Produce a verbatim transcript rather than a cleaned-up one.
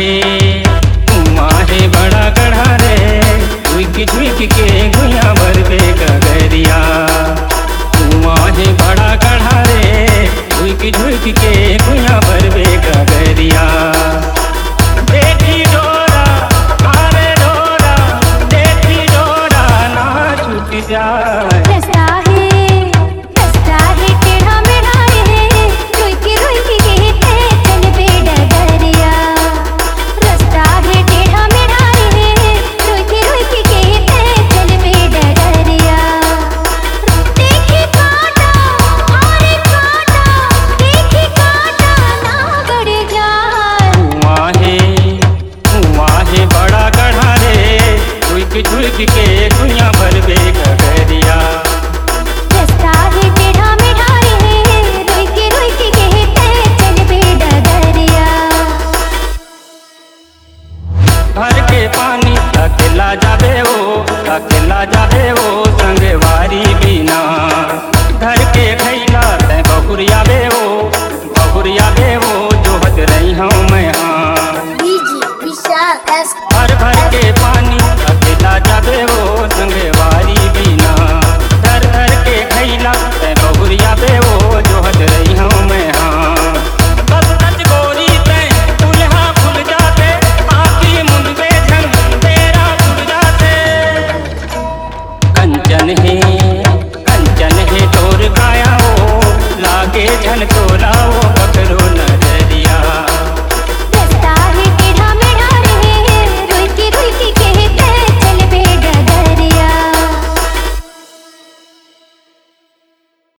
हे कुआं है बड़ा गढ़ा रे, झुक झुक के गुया भरबे गगरिया। कुआं है बड़ा गढ़ा रे, झुक झुक के गुया भरबे गगरिया। देखी डोरा मारे डोरा, देखी डोरा ना छूट जाए। झुक के गुया भरबे गगरिया। रास्ता है टेढ़ा मेढ़ा रे, रुक रुक के चलबे डगरिया। भर के पानी अकेला जाबे वो, अकेला जाबे वो संगवारी बिना। धर के खैला तै बहुरिया बे वो, बहुरिया बे वो जोहत रही हूँ मैं हाँ। भर भर के पानी अकेला जाबे वो संगवारी बिना। धर धर के खैला तै बहुरिया बे वो जोहत रही हूँ मैं हाँ। बस सच गोरी तै दुल्हा भूल जाते, आखी मुंडबे झन तेरा भूल जाते। कंचन है कंचन है तोर काया हो, लागे झन तोरा